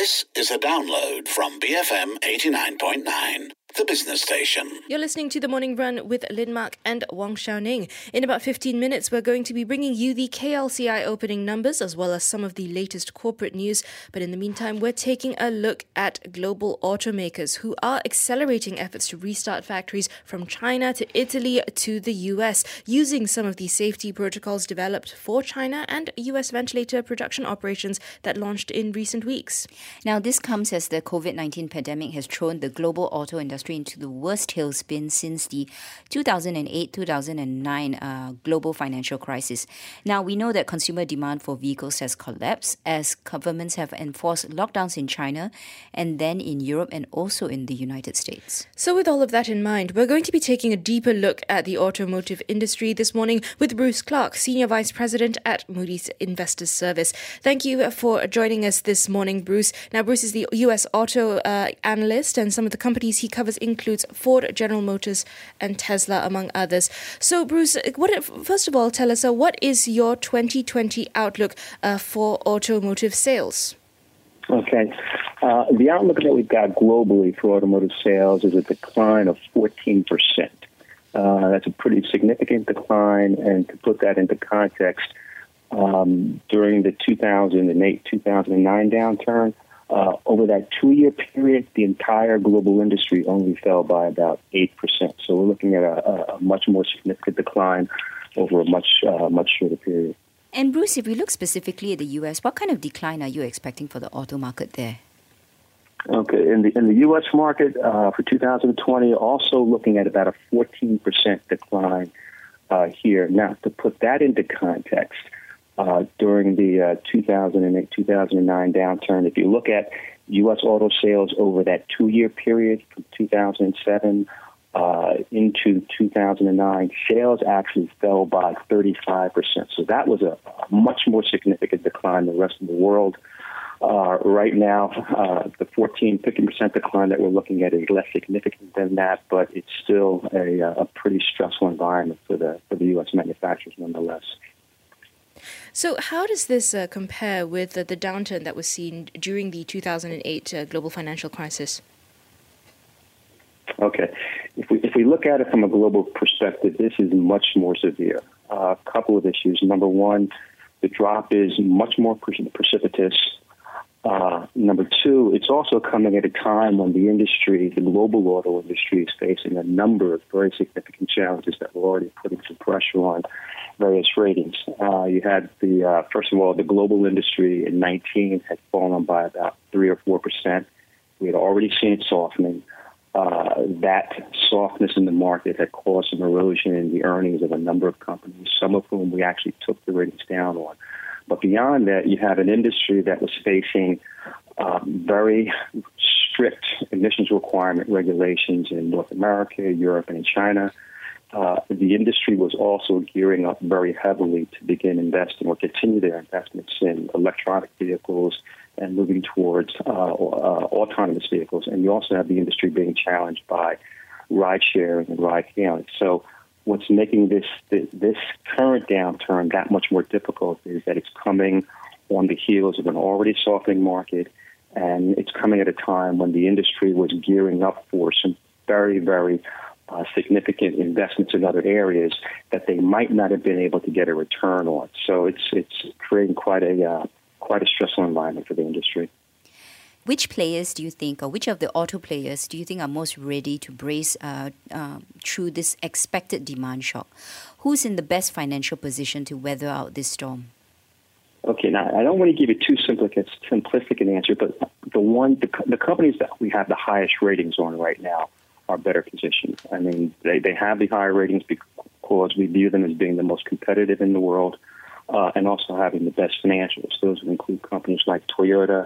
This is a download from BFM 89.9, the business station. You're listening to The Morning Run with Lin Mark and Wong Xiaoning. In about 15 minutes, we're going to be bringing you the KLCI opening numbers as well as some of the latest corporate news. But in the meantime, we're taking a look at global automakers who are accelerating efforts to restart factories from China to Italy to the US, using some of the safety protocols developed for China and US ventilator production operations that launched in recent weeks. Now, this comes as the COVID-19 pandemic has thrown the global auto industry into the worst tailspin since the 2008-2009 global financial crisis. Now, we know that consumer demand for vehicles has collapsed as governments have enforced lockdowns in China and then in Europe and also in the United States. So with all of that in mind, we're going to be taking a deeper look at the automotive industry this morning with Bruce Clark, Senior Vice President at Moody's Investors Service. Thank you for joining us this morning, Bruce. Now, Bruce is the US auto analyst, and some of the companies he covers includes Ford, General Motors and Tesla, among others. So, Bruce, first of all, tell us, what is your 2020 outlook for automotive sales? Okay. The outlook that we've got globally for automotive sales is a decline of 14%. That's a pretty significant decline, and to put that into context, during the 2008-2009 downturn, over that 2-year period, the entire global industry only fell by about 8%. So we're looking at a much more significant decline over a much shorter period. And Bruce, if we look specifically at the US, what kind of decline are you expecting for the auto market there? Okay, in the U.S. market for 2020, also looking at about a 14% decline here. Now, to put that into context, during the 2008-2009 downturn, if you look at U.S. auto sales over that 2-year period from 2007 into 2009, sales actually fell by 35%. So that was a much more significant decline than the rest of the world. Right now, the 15% decline that we're looking at is less significant than that, but it's still a pretty stressful environment for the U.S. manufacturers nonetheless. So how does this compare with the downturn that was seen during the 2008 global financial crisis? Okay. If we look at it from a global perspective, this is much more severe. A couple of issues. Number one, the drop is much more precipitous. Number two, it's also coming at a time when the global auto industry, is facing a number of very significant challenges that were already putting some pressure on various ratings. You had first of all, the global industry in 19 had fallen by about 3 or 4%. We had already seen softening. That softness in the market had caused some erosion in the earnings of a number of companies, some of whom we actually took the ratings down on. But beyond that, you have an industry that was facing very strict emissions requirement regulations in North America, Europe, and in China. The industry was also gearing up very heavily to begin investing or continue their investments in electronic vehicles and moving towards autonomous vehicles. And you also have the industry being challenged by ride sharing and ride hailing. So what's making this current downturn that much more difficult is that it's coming on the heels of an already softening market, and it's coming at a time when the industry was gearing up for some very, very significant investments in other areas that they might not have been able to get a return on. So it's creating quite a stressful environment for the industry. Which players do you think, or which of the auto players do you think are most ready to brace through this expected demand shock? Who's in the best financial position to weather out this storm? Okay, now I don't want to give you too simplistic an answer, but the companies that we have the highest ratings on right now are better positioned. I mean, they have the higher ratings because we view them as being the most competitive in the world, and also having the best financials. Those would include companies like Toyota,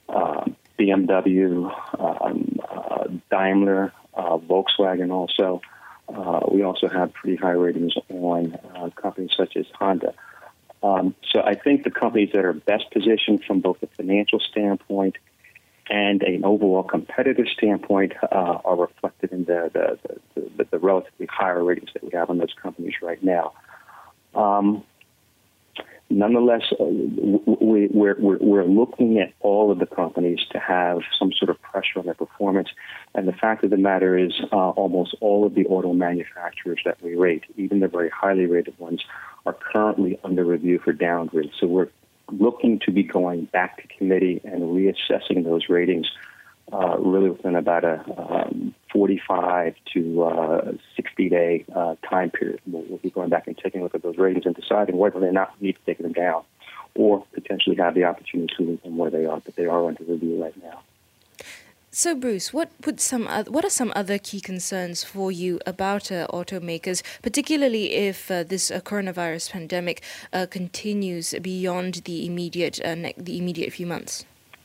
BMW, Daimler, Volkswagen also. We also have pretty high ratings on companies such as Honda. So I think the companies that are best positioned from both a financial standpoint and an overall competitive standpoint are reflected in the relatively higher ratings that we have on those companies right now. Nonetheless, we're looking at all of the companies to have some sort of pressure on their performance. And the fact of the matter is almost all of the auto manufacturers that we rate, even the very highly rated ones, are currently under review for downgrade. So we're looking to be going back to committee and reassessing those ratings really within about a 45 to 60-day time period. We'll be going back and taking a look at those ratings and deciding whether or not we need to take them down or potentially have the opportunity to leave them where they are, but they are under review right now. So, Bruce, what are some other key concerns for you about automakers, particularly if this coronavirus pandemic continues beyond the immediate few months?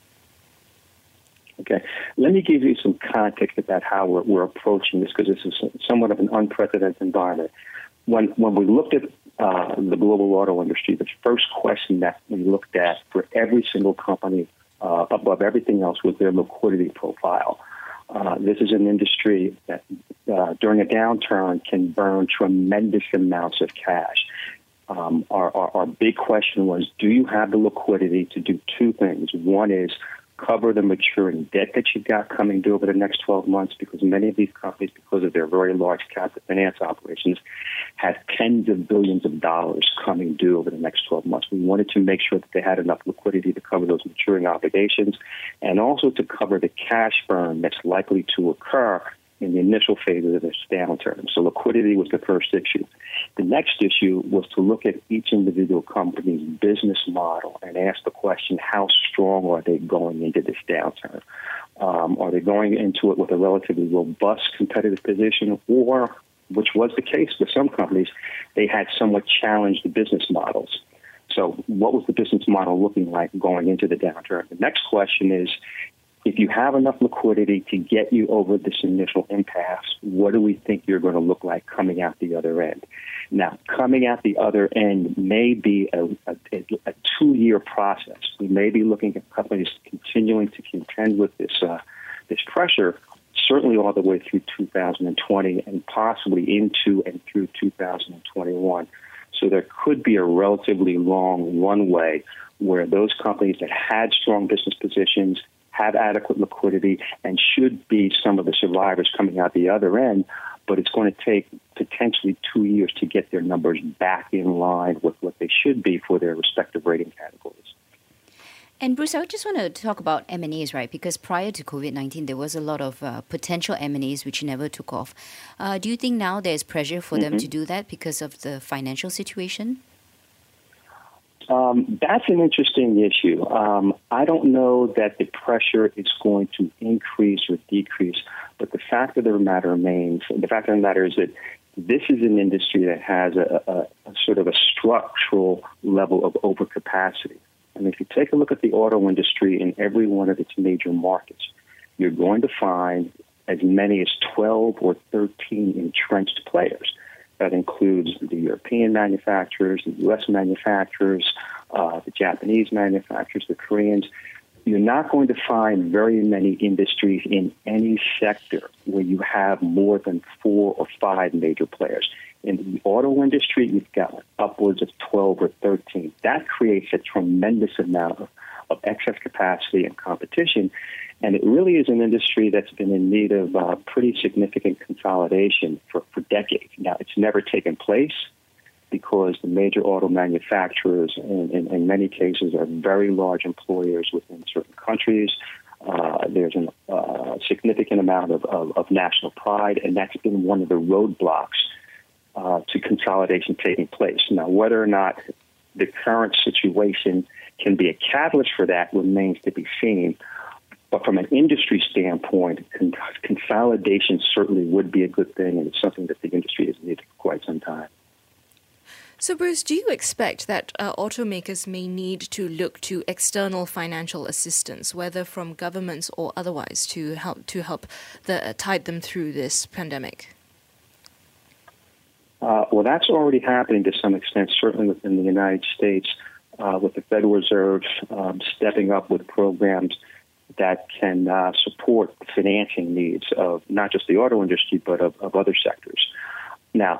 Okay, let me give you some context about how we're approaching this, because this is somewhat of an unprecedented environment. When we looked at the global auto industry, the first question that we looked at for every single company above everything else was their liquidity profile. This is an industry that during a downturn can burn tremendous amounts of cash. Our big question was, do you have the liquidity to do two things? One is cover the maturing debt that you've got coming due over the next 12 months, because many of these companies, because of their very large captive finance operations, have tens of billions of dollars coming due over the next 12 months. We wanted to make sure that they had enough liquidity to cover those maturing obligations and also to cover the cash burn that's likely to occur in the initial phases of this downturn. So liquidity was the first issue. The next issue was to look at each individual company's business model and ask the question, how strong are they going into this downturn? Are they going into it with a relatively robust competitive position, or, which was the case with some companies, they had somewhat challenged business models? So what was the business model looking like going into the downturn? The next question is, if you have enough liquidity to get you over this initial impasse, what do we think you're going to look like coming out the other end? Now, coming out the other end may be a 2-year process. We may be looking at companies continuing to contend with this pressure, certainly all the way through 2020 and possibly into and through 2021. So there could be a relatively long runway where those companies that had strong business positions, have adequate liquidity, and should be some of the survivors coming out the other end, but it's going to take potentially 2 years to get their numbers back in line with what they should be for their respective rating categories. And Bruce, I just want to talk about M&As, right? Because prior to COVID-19, there was a lot of potential M&As which never took off. Do you think now there's pressure for them to do that because of the financial situation? That's an interesting issue. I don't know that the pressure is going to increase or decrease, but the fact of the matter is that this is an industry that has a sort of a structural level of overcapacity. And if you take a look at the auto industry in every one of its major markets, you're going to find as many as 12 or 13 entrenched players. That includes the European manufacturers, the U.S. manufacturers, the Japanese manufacturers, the Koreans. You're not going to find very many industries in any sector where you have more than 4 or 5 major players. In the auto industry, you've got upwards of 12 or 13. That creates a tremendous amount of excess capacity and competition. And it really is an industry that's been in need of pretty significant consolidation for decades. Now, it's never taken place because the major auto manufacturers, in many cases, are very large employers within certain countries. There's a significant amount of national pride, and that's been one of the roadblocks to consolidation taking place. Now, whether or not the current situation can be a catalyst for that remains to be seen. But from an industry standpoint, consolidation certainly would be a good thing, and it's something that the industry has needed for quite some time. So, Bruce, do you expect that automakers may need to look to external financial assistance, whether from governments or otherwise, to help tide them through this pandemic? Well, that's already happening to some extent, certainly within the United States, with the Federal Reserve stepping up with programs that can support financing needs of not just the auto industry, but of other sectors. Now,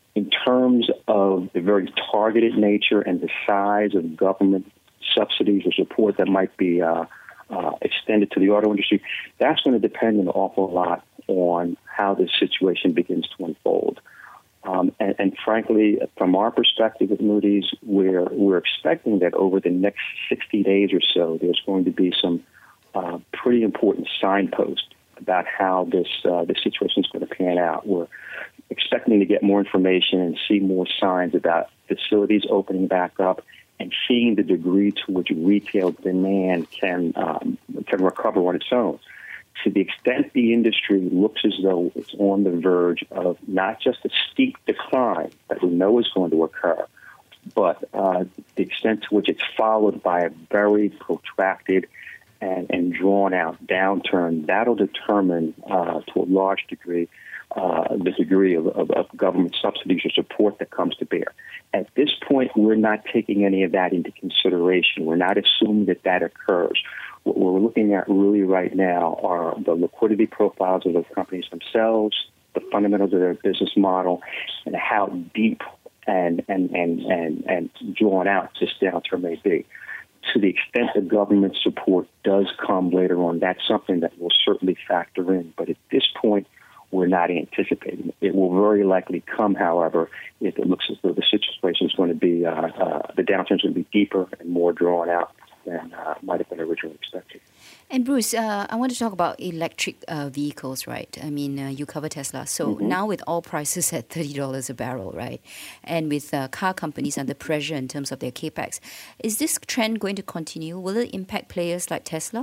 In terms of the very targeted nature and the size of government subsidies or support that might be extended to the auto industry, that's going to depend an awful lot on how this situation begins to unfold. And frankly, from our perspective at Moody's, we're expecting that over the next 60 days or so, there's going to be some pretty important signposts about how this situation is going to pan out. We're expecting to get more information and see more signs about facilities opening back up and seeing the degree to which retail demand can recover on its own. To the extent the industry looks as though it's on the verge of not just a steep decline that we know is going to occur, but the extent to which it's followed by a very protracted and drawn-out downturn, that'll determine to a large degree the degree of government subsidies or support that comes to bear. At this point, we're not taking any of that into consideration. We're not assuming that occurs. What we're looking at really right now are the liquidity profiles of those companies themselves, the fundamentals of their business model, and how deep and drawn out this downturn may be. To the extent that government support does come later on, that's something that will certainly factor in. But at this point, we're not anticipating it. It will very likely come, however, if it looks as though the situation is going to be, the downturn is going to be deeper and more drawn out than might have been originally expected. And Bruce, I want to talk about electric vehicles, right? I mean, you cover Tesla. So now with oil prices at $30 a barrel, right? And with car companies under pressure in terms of their capex, is this trend going to continue? Will it impact players like Tesla?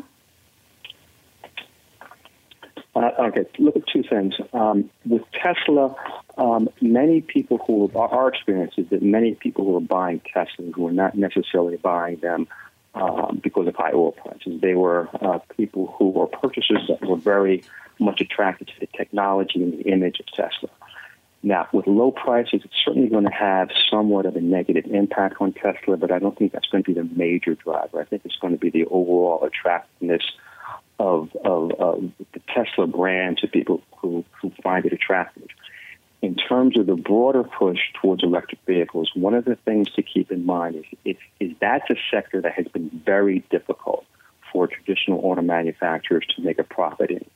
Okay, look at two things. With Tesla, many people our experience is that many people who are buying Teslas were not necessarily buying them because of high oil prices. They were people who were purchasers that were very much attracted to the technology and the image of Tesla. Now, with low prices, it's certainly going to have somewhat of a negative impact on Tesla, but I don't think that's going to be the major driver. I think it's going to be the overall attractiveness of the Tesla brand to people who find it attractive. In terms of the broader push towards electric vehicles, one of the things to keep in mind is that's a sector that has been very difficult for traditional auto manufacturers to make a profit in.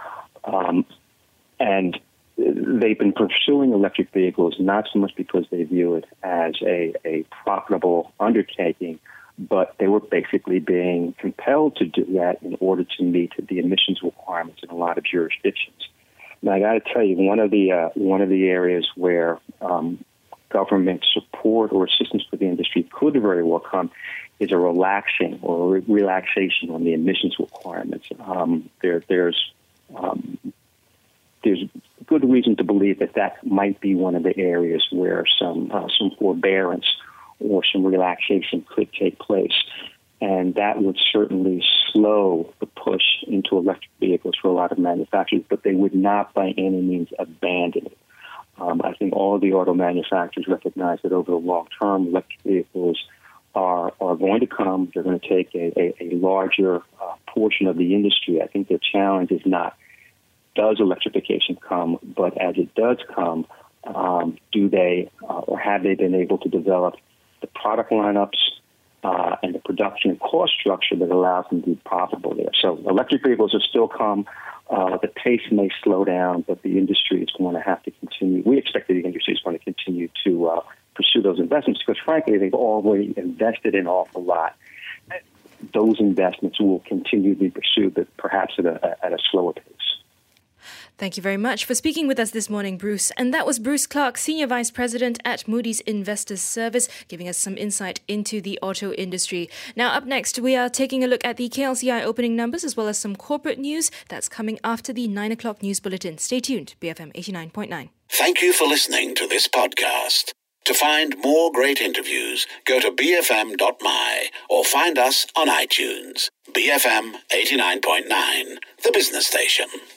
And they've been pursuing electric vehicles not so much because they view it as a profitable undertaking, but they were basically being compelled to do that in order to meet the emissions requirements in a lot of jurisdictions. Now, I got to tell you, one of the areas where government support or assistance for the industry could very well come is a relaxation on the emissions requirements. There's good reason to believe that might be one of the areas where some forbearance or some relaxation could take place. And that would certainly slow the push into electric vehicles for a lot of manufacturers, but they would not by any means abandon it. I think all of the auto manufacturers recognize that over the long term, electric vehicles are going to come. They're going to take a larger portion of the industry. I think the challenge is not does electrification come, but as it does come, do they or have they been able to develop the product lineups and the production and cost structure that allows them to be profitable there. So electric vehicles will still come. The pace may slow down, but the industry is going to have to continue. We expect that the industry is going to continue to pursue those investments because, frankly, they've already invested an awful lot. Those investments will continue to be pursued, but perhaps at a slower pace. Thank you very much for speaking with us this morning, Bruce. And that was Bruce Clark, Senior Vice President at Moody's Investors Service, giving us some insight into the auto industry. Now, up next, we are taking a look at the KLCI opening numbers as well as some corporate news. That's coming after the 9 o'clock news bulletin. Stay tuned, BFM 89.9. Thank you for listening to this podcast. To find more great interviews, go to bfm.my or find us on iTunes. BFM 89.9, the business station.